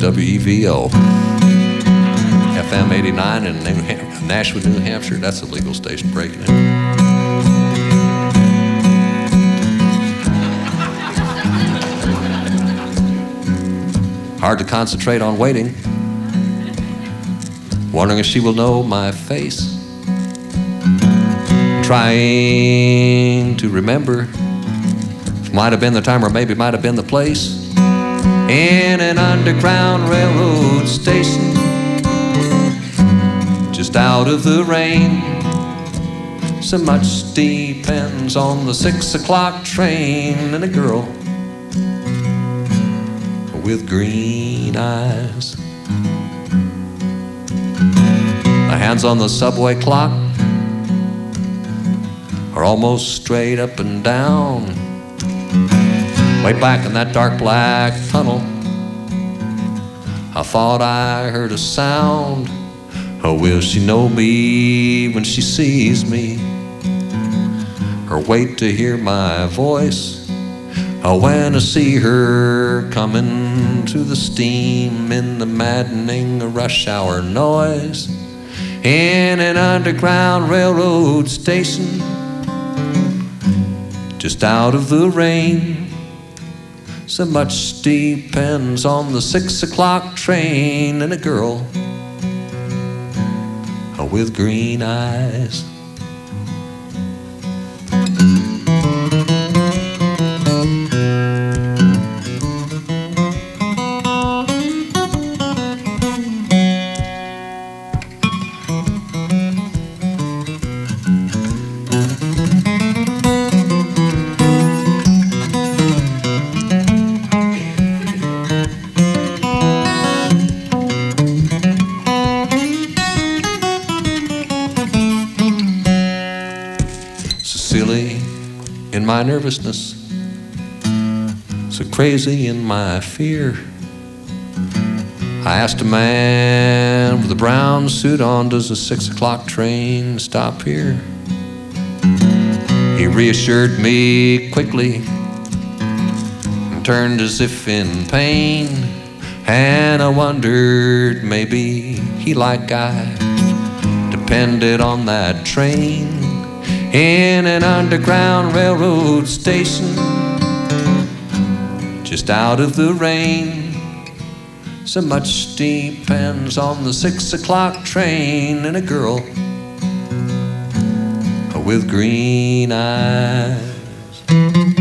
WEVO. FM 89 in Nashua, New Hampshire. That's a legal station breaking it. Hard to concentrate on waiting, wondering if she will know my face. Trying to remember, might have been the time or maybe might have been the place. In an underground railroad station, just out of the rain. So much depends on the 6 o'clock train. And a girl with green eyes. My hands on the subway clock are almost straight up and down. Way back in that dark black tunnel, I thought I heard a sound. Oh, will she know me when she sees me? Or wait to hear my voice? Oh, when I see her coming through the steam in the maddening rush hour noise. In an underground railroad station, just out of the rain. So much depends on the 6 o'clock train. And a girl with green eyes. In my nervousness, so crazy in my fear, I asked a man with a brown suit on, does the 6 o'clock train stop here? He reassured me quickly and turned as if in pain. And I wondered, maybe he, like I, depended on that train. In an underground railroad station, just out of the rain. So much depends on the 6 o'clock train. And a girl with green eyes.